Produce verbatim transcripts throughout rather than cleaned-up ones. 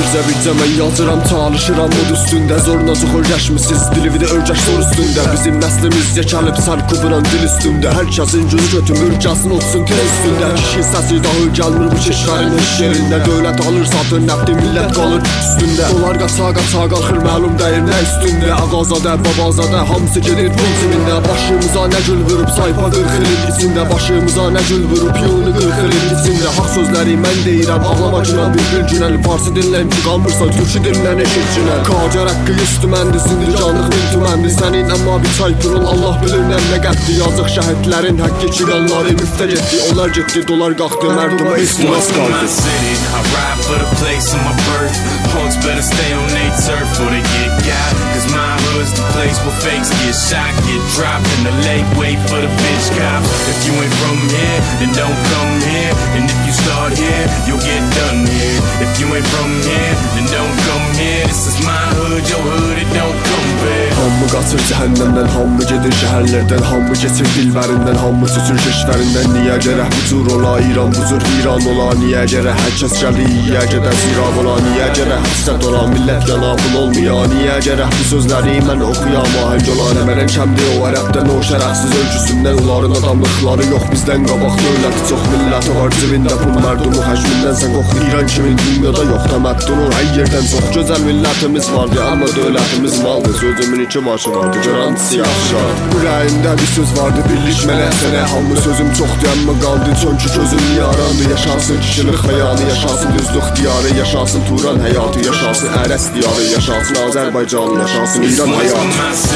Bircə-bircə mən yazıram, çalışıram od üstündə. Zoruna çox öyrəşmisiz, dili də örgəş zor üstündə. Bizim nəslimiz yəkəlib sərkuburan dil üstündə. Hər kəsin gözü götürmür, gəlsin olsun tire üstündə. Kişi səsi daha gəlmir bu keşlərin heç yerində. Dövlət alır satır, nəfti millət qalır üstündə. Dolar qaça qaça qalxır, məlum dəyir nə üstündə. Ağazadə, babazadə, hamısı gedir pul cibində. Başımıza nə gül vurub, sayfa qırx ilin içində. Başımıza nə gül vurub, yolunu qırx ilin içində. Haq sözləri mən deyirəm, ağlama günən bir günən. Farsi dinlən ki qalmırsa, türkü dinlən eşit günən. Qacar haqqı üstüməndi, zindircanlıq min tüməndi. Sənin əmma bir çay pulun, Allah bilir nə nə qəddi. Yazıq şəhidlərin həqqi ki qanları müftə getdi. Onlar getdi, dolar qalxdı, mərduma istimaz qaldı. I ride for the place of my birth. Punks better stay on their turf or they get got. Cause my hood's the place where fakes get shot, get dropped in the lake, wait for the bitch cops. If you ain't from here, then don't come here. And if you start here, you'll get done here. If you ain't from here, then don't come here. This is my hood, your hood, it don't come back. Hamı qaçır cəhənnəmdən, hamı gedir şəhərlərdən. Hamı geçir dilbərindən, hamı süsür keşvərindən. Niyə gərək bu cür ola, İran bu cür İran ola. Niyə gərək hər kəs gəlir iyə gedə zirab ola. Niyə gərək hissət ola, millət yanabıl olmaya. Niyə gərək bu sözləri mən oxuyam ahəng ola. Nəmərən kəmdir o ərəbdən, o şərəfsiz ölçüsündən. Onların adamlıqları yox bizdən qabaq, dövləti çox milləti var cibində. Pul mərdumu xəşmindən sən qoxu İran kimin dünyada yox təməddunu. Hər yerdən çox gözəl millətimiz vardı, amma dövlətimiz maldı. Sözümün iki başı vardı, garantisi yaxşı. Ürəyimdə bir söz vardı, birlikmələ sənə. Hamı sözüm çoxdur, amma qaldı çünki gözüm yarandı. Yaşasın kişilik xəyali, yaşasın düzlük diyarı. Yaşasın Turan həyatı, yaşasın Ərəs diyarı. Yaşasın Azərbaycan, yaşasın İran həyatı.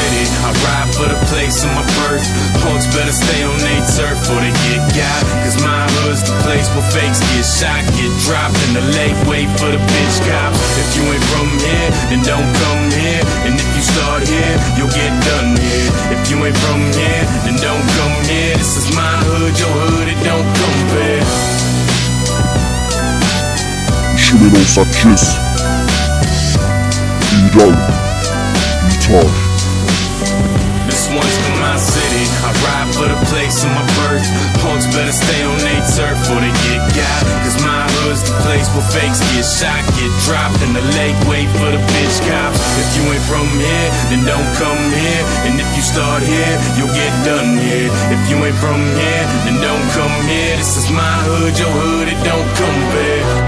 I ride for the place of my birth. Punks better stay on their turf or they get got. Cause my hood's the place where fakes get shot, get dropped in the lake, wait for the bitch cops. If you ain't from here, then don't come here. And if you start here, you'll get done here. If you ain't from here, then don't come here. This is my hood, your hood, it don't come back. iki min on səkkiz İran İtar. This one's for my city. I ride for the place of my birth. Punks better stay on their turf or they get got. Cause my hood's the place where fakes get shot, get dropped in the lake, wait for the bitch cops. If you ain't from here, then don't come here. And if you start here, you'll get done here. If you ain't from here, then don't come here. This is my hood, your hood, it don't come back.